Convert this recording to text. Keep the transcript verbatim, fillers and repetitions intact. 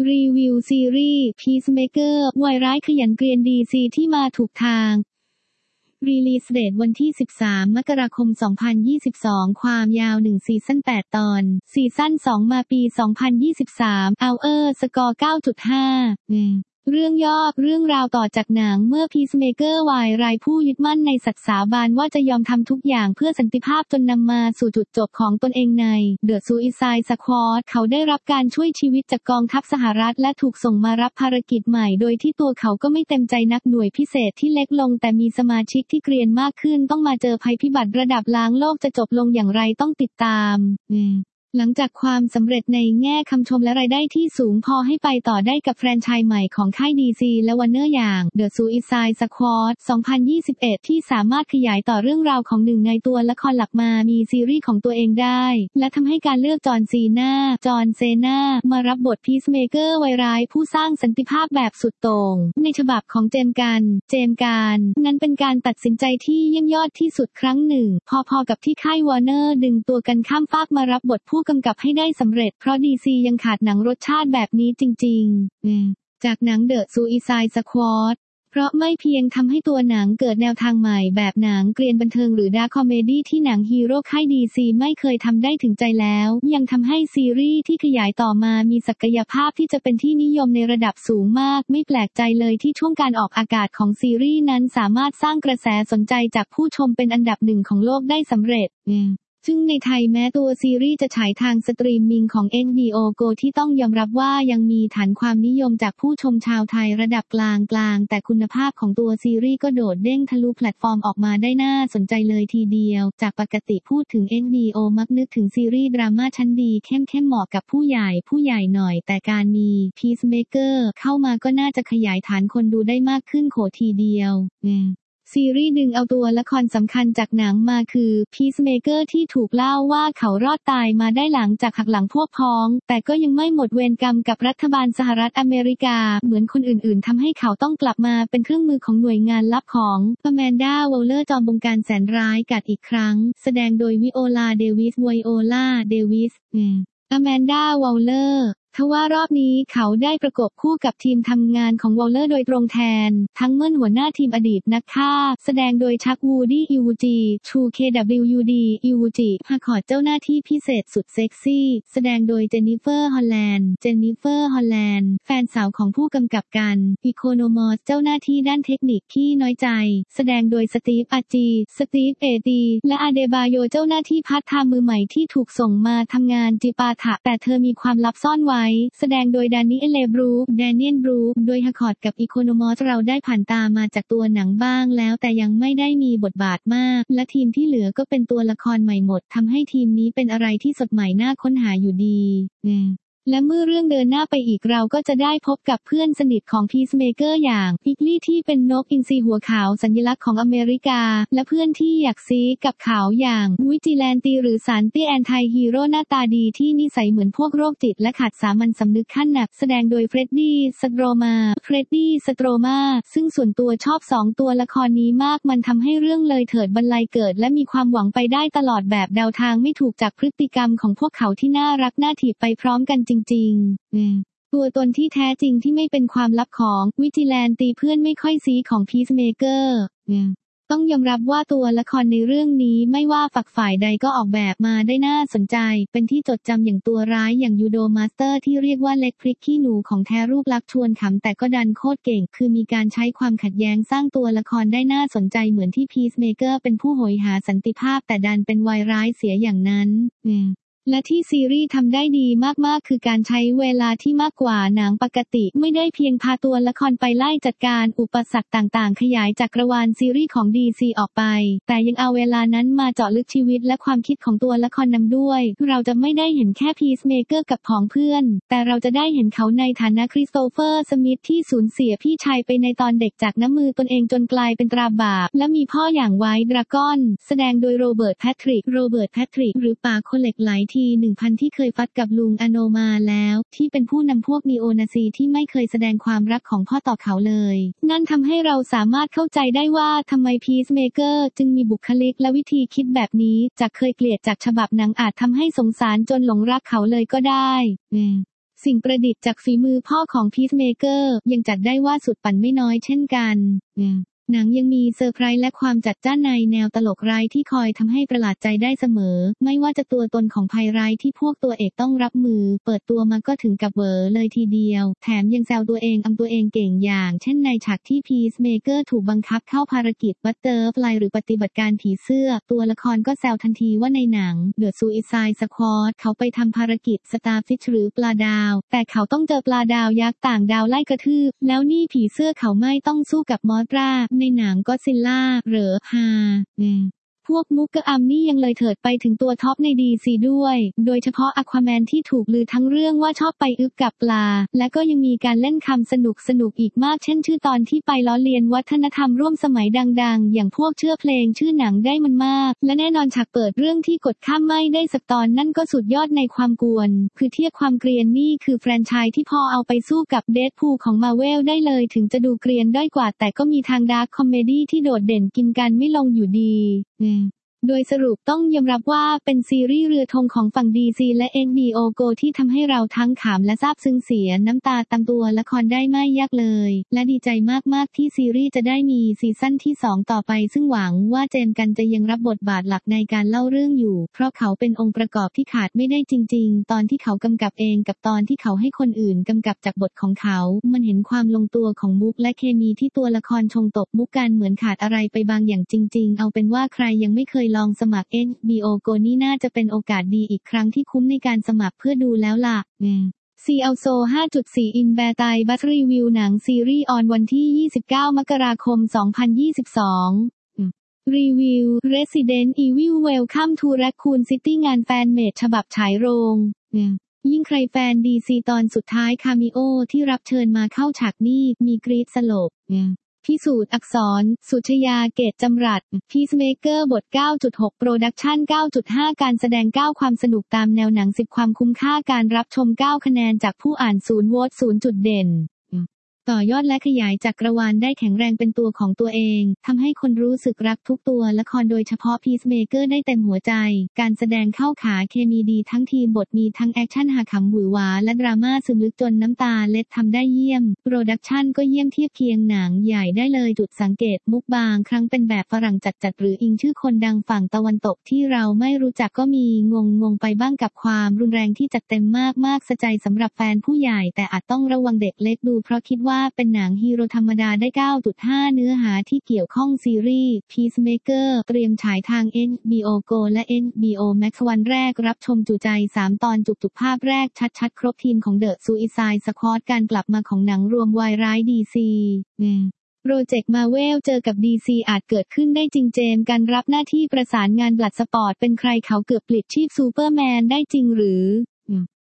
รีวิวซีรีส์ Peacemaker วายร้ายขยันเกรียน ดี ซี ที่มาถูกทางรีลีสเดทวันที่สิบสามมกราคมสองพันยี่สิบสองความยาวหนึ่งซีซั่นแปดตอนซีซั่นสองมาปีสองพันยี่สิบสาม Hour สกอร์ เก้าจุดห้า เรื่องย่อเรื่องราวต่อจากหนังเมื่อ Peacemaker วายร้ายผู้ยึดมั่นในสัตย์สาบานว่าจะยอมทำทุกอย่างเพื่อสันติภาพจนนำมาสู่จุดจบของตนเองใน The Suicide Squad เขาได้รับการช่วยชีวิตจากกองทัพสหรัฐและถูกส่งมารับภารกิจใหม่โดยที่ตัวเขาก็ไม่เต็มใจนักหน่วยพิเศษที่เล็กลงแต่มีสมาชิกที่เกรียนมากขึ้นต้องมาเจอภัยพิบัติระดับล้างโลกจะจบลงอย่างไรต้องติดตามหลังจากความสำเร็จในแง่คำชมและรายได้ที่สูงพอให้ไปต่อได้กับแฟรนไชส์ใหม่ของค่าย ดี ซี และ Warner อย่าง The Suicide Squad สองพันยี่สิบเอ็ด ที่สามารถขยายต่อเรื่องราวของหนึ่งในตัวละครหลักมามีซีรีส์ของตัวเองได้และทำให้การเลือกจอห์นซีนาจอห์นเซนามารับบท Peacemaker วายร้ายผู้สร้างสันติภาพแบบสุดโต่งในฉบับของเจมส์กันเจมส์กันนั้นเป็นการตัดสินใจที่เยี่ยมยอดที่สุดครั้งหนึ่งพอๆกับที่ค่าย Warner ดึงตัวกันข้ามฟากมารับบทผู้กำกับให้ได้สำเร็จเพราะ ดี ซี ยังขาดหนังรสชาติแบบนี้จริงๆจากหนัง The Suicide Squad เพราะไม่เพียงทำให้ตัวหนังเกิดแนวทางใหม่แบบหนังเกรียนบันเทิงหรือดาร์คคอมเมดี้ที่หนังฮีโร่ค่าย ดี ซี ไม่เคยทำได้ถึงใจแล้วยังทำให้ซีรีส์ที่ขยายต่อมามีศักยภาพที่จะเป็นที่นิยมในระดับสูงมากไม่แปลกใจเลยที่ช่วงการออกอากาศของซีรีส์นั้นสามารถสร้างกระแสสนใจจากผู้ชมเป็นอันดับหนึ่งของโลกได้สำเร็จซึ่งในไทยแม้ตัวซีรีส์จะฉายทางสตรีมมิ่งของ เอช บี โอ Go ที่ต้องยอมรับว่ายังมีฐานความนิยมจากผู้ชมชาวไทยระดับกลางๆแต่คุณภาพของตัวซีรีส์ก็โดดเด้งทะลุแพลตฟอร์มออกมาได้น่าสนใจเลยทีเดียวจากปกติพูดถึง เอช บี โอ มักนึกถึงซีรีส์ดราม่าชั้นดีเข้มๆเหมาะกับผู้ใหญ่ผู้ใหญ่หน่อยแต่การมี Peacemaker เข้ามาก็น่าจะขยายฐานคนดูได้มากขึ้นโขทีเดียวซีรีส์ดึงเอาตัวละครสำคัญจากหนังมาคือ Peacemaker ที่ถูกเล่าว่าเขารอดตายมาได้หลังจากหักหลังพวกพ้องแต่ก็ยังไม่หมดเวรกรรมกับรัฐบาลสหรัฐอเมริกาเหมือนคนอื่นๆทำให้เขาต้องกลับมาเป็นเครื่องมือของหน่วยงานลับของอแมนดาวอลเลอร์จอมบงการแสนร้ายกัดอีกครั้งแสดงโดยวิโอลาเดวิสไวโอลาเดวิสอแมนดาวอลเลอร์ทว่ารอบนี้เขาได้ประกบคู่กับทีมทำงานของวอลเลอร์โดยตรงแทนทั้งเมื่อหัวหน้าทีมอดีตนักฆ่าแสดงโดยชักวูดี้อิวจีชู เค ดับเบิลยู ดี อิวจีฮาคอร์ดเจ้าหน้าที่พิเศษสุดเซ็กซี่แสดงโดยเจนนิเฟอร์ฮอลแลนด์เจนนิเฟอร์ฮอลแลนด์แฟนสาวของผู้กำกับกันอีโคโนมอสเจ้าหน้าที่ด้านเทคนิคขี้น้อยใจแสดงโดยสตีฟอาจีสตีฟเอดีและอาเดบาโยเจ้าหน้าที่พาร์ทไทม์มือใหม่ที่ถูกส่งมาทำงานจิปาถะแต่เธอมีความลับซ่อนไว้แสดงโดยดานิเอเลบรูคแดเนียลบรูคโดยฮาคอร์ดกับอีโคโนมอสเราได้ผ่านตามาจากตัวหนังบ้างแล้วแต่ยังไม่ได้มีบทบาทมากและทีมที่เหลือก็เป็นตัวละครใหม่หมดทำให้ทีมนี้เป็นอะไรที่สดใหม่น่าค้นหาอยู่ดีและเมื่อเรื่องเดินหน้าไปอีกเราก็จะได้พบกับเพื่อนสนิทของ Peacemaker อย่างพิกลี่ที่เป็นนกอินทรีหัวขาวสัญลักษณ์ของอเมริกาและเพื่อนที่อยากซีกับเขาอย่างวิจิแลนตีหรือสารตี้แอนไทฮีโร่หน้าตาดีที่นิสัยเหมือนพวกโรคจิตและขาดสามัญสำนึกขั้นหนักแสดงโดยเฟรดดี้สโตรมาเฟรดดี้สโตรมาซึ่งส่วนตัวชอบสองตัวละครนี้มากมันทำให้เรื่องเลยเถิดบรรลัยเกิดและมีความหวังไปได้ตลอดแบบเดาทางไม่ถูกจากพฤติกรรมของพวกเขาที่น่ารักน่าถีบไปพร้อมกันจริงๆตัวตนที่แท้จริงที่ไม่เป็นความลับของวิจิแลนตีเพื่อนไม่ค่อยซีของ Peacemaker ต้องยอมรับว่าตัวละครในเรื่องนี้ไม่ว่าฝักฝ่ายใดก็ออกแบบมาได้น่าสนใจเป็นที่จดจำอย่างตัวร้ายอย่างยูโดมาสเตอร์ที่เรียกว่าเล็กพริกขี้หนูของแท้รูปลักษณ์ชวนขำแต่ก็ดันโคตรเก่งคือมีการใช้ความขัดแย้งสร้างตัวละครได้น่าสนใจเหมือนที่ Peacemaker เป็นผู้โหยหาสันติภาพแต่ดันเป็นวายร้ายเสียอย่างนั้นและที่ซีรีส์ทำได้ดีมากๆคือการใช้เวลาที่มากกว่าหนังปกติไม่ได้เพียงพาตัวละครไปไล่จัดการอุปสรรคต่างๆขยายจักรวาลซีรีส์ของ ดี ซี ออกไปแต่ยังเอาเวลานั้นมาเจาะลึกชีวิตและความคิดของตัวละครนำด้วยเราจะไม่ได้เห็นแค่ Peacemaker กับผองเพื่อนแต่เราจะได้เห็นเขาในฐานะคริสโตเฟอร์สมิธที่สูญเสียพี่ชายไปในตอนเด็กจากน้ำมือตนเองจนกลายเป็นตราบาปและมีพ่ออย่างไวท์ดราก้อนแสดงโดยโรเบิร์ตแพทริกโรเบิร์ตแพทริกหรือป่าคนเหล็กไหลที หนึ่งพัน ที่เคยฟัดกับลุงอโนมาแล้วที่เป็นผู้นำพวกนีโอนาซีที่ไม่เคยแสดงความรักของพ่อต่อเขาเลยนั่นทำให้เราสามารถเข้าใจได้ว่าทำไม Peacemaker จึงมีบุคลิกและวิธีคิดแบบนี้จากเคยเกลียดจากฉบับหนังอาจทำให้สงสารจนหลงรักเขาเลยก็ได้สิ่งประดิษฐ์จากฝีมือพ่อของพีซเมเกอร์ยังจัดได้ว่าสุดปั่นไม่น้อยเช่นกันหนังยังมีเซอร์ไพรส์และความจัดจ้านในแนวตลกร้ายที่คอยทำให้ประหลาดใจได้เสมอไม่ว่าจะตัวตนของภัยร้ายที่พวกตัวเอกต้องรับมือเปิดตัวมาก็ถึงกับเวอร์เลยทีเดียวแถมยังแซวตัวเองอำตัวเองเก่งอย่างเช่นในฉากที่พีซเมเกอร์ถูกบังคับเข้าภารกิจบัตเตอร์ฟลายหรือปฏิบัติการผีเสื้อตัวละครก็แซวทันทีว่าในหนัง The Suicide Squad เขาไปทำภารกิจ Starfish หรือปลาดาวแต่เขาต้องเจอปลาดาวยักษ์ต่างดาวไล่กระทืบแล้วนี่ผีเสื้อเขาไม่ต้องสู้กับมอสราในหนังก็ซิลล่าเหรอฮาพวกมุกกะอัมนี่ยังเลยเถิดไปถึงตัวท็อปใน ดี ซี ด้วยโดยเฉพาะอควาแมนที่ถูกลือทั้งเรื่องว่าชอบไปอึบกับปลาและก็ยังมีการเล่นคำสนุกสนุกอีกมากเช่นชื่อตอนที่ไปล้อเลียนวัฒนธรรมร่วมสมัยดังๆอย่างพวกชื่อเพลงชื่อหนังได้มันมากและแน่นอนฉากเปิดเรื่องที่กดข้ามไม่ได้สักตอนนั่นก็สุดยอดในความกวนคือเทียบความเกรียนนี่คือแฟรนไชส์ที่พอเอาไปสู้กับเดดพูลของมาร์เวลได้เลยถึงจะดูเกรียนด้อยกว่าแต่ก็มีทางดาร์คคอมเมดี้ที่โดดเด่นกินกันไม่ลงอยู่ดีโดยสรุปต้องยอมรับว่าเป็นซีรีส์เรือธงของฝั่ง ดี ซี และ เอ็น บี โอ Go ที่ทำให้เราทั้งขำและซาบซึ้งเสียน้ำตาตามตัวละครได้ไม่ยากเลยและดีใจมากๆที่ซีรีส์จะได้มีซีซั่นที่สองต่อไปซึ่งหวังว่าเจมส์กันจะยังรับบทบาทหลักในการเล่าเรื่องอยู่เพราะเขาเป็นองค์ประกอบที่ขาดไม่ได้จริงๆตอนที่เขากำกับเองกับตอนที่เขาให้คนอื่นกำกับจากบทของเขามันเห็นความลงตัวของมุกและเคมีที่ตัวละครชงตบมุกกันเหมือนขาดอะไรไปบางอย่างจริงๆเอาเป็นว่าใครยังไม่เคยลองสมัคร เอ็น บี โอ Go นี่น่าจะเป็นโอกาสดีอีกครั้งที่คุ้มในการสมัครเพื่อดูแล้วล่ะซีอัลโซ ห้าจุดสี่ อินแบร์ไตบัสรีวิวหนังซีรีส์ออนวันที่ยี่สิบเก้ามกราคมสองพันยี่สิบสองรีวิว Resident Evil Welcome to Raccoon City งานแฟนเมดฉบับฉายโรงยิ่งใครแฟน ดี ซี ตอนสุดท้ายคามิโอที่รับเชิญมาเข้าฉากนี่มีกรี๊ดสลบพิสูจน์อักษรสุชยาเกตจำรัดพีซเมเกอร์บท เก้าจุดหก โปรดักชั่น เก้าจุดห้า การแสดง เก้า ความสนุกตามแนวหนัง สิบ ความคุ้มค่าการรับชม เก้า คะแนนจากผู้อ่าน ศูนย์ โหวต ศูนย์ จุดเด่นต่อยอดและขยายจักรวาลได้แข็งแรงเป็นตัวของตัวเองทำให้คนรู้สึกรักทุกตัวละครโดยเฉพาะพีซเมเกอร์ได้เต็มหัวใจการแสดงเข้าขาเคมีดีทั้งทีมบทมีทั้งแอคชั่นหาขำหวือหวาและดราม่าซึมลึกจนน้ำตาเล็ดทำได้เยี่ยมโปรดักชั่นก็เยี่ยมเทียบเคียงหนังใหญ่ได้เลยจุดสังเกตมุกบางครั้งเป็นแบบฝรั่งจัดๆหรืออิงชื่อคนดังฝั่งตะวันตกที่เราไม่รู้จักก็มีงงงงไปบ้างกับความรุนแรงที่จัดเต็มมากมากสะใจสำหรับแฟนผู้ใหญ่แต่อาจต้องระวังเด็กเล็กดูเพราะคิดว่าเป็นหนังฮีโร่ธรรมดาได้ เก้าจุดห้า เนื้อหาที่เกี่ยวข้องซีรีส์ Peacemaker เตรียมฉายทาง เอ็น บี โอ Go และ เอ็น บี โอ Max วันแรกรับชมจุใจสามตอนจุกๆภาพแรกชัดๆครบทีมของ The Suicide Squad การกลับมาของหนังรวมวายร้าย ดี ซี โปรเจกต์มาเวลเจอกับ ดี ซี อาจเกิดขึ้นได้จริงเจมส์กันรับหน้าที่ประสานงานบลัดสปอร์ตเป็นใครเขาเกือบปลิดชีพซูเปอร์แมนได้จริงหรือ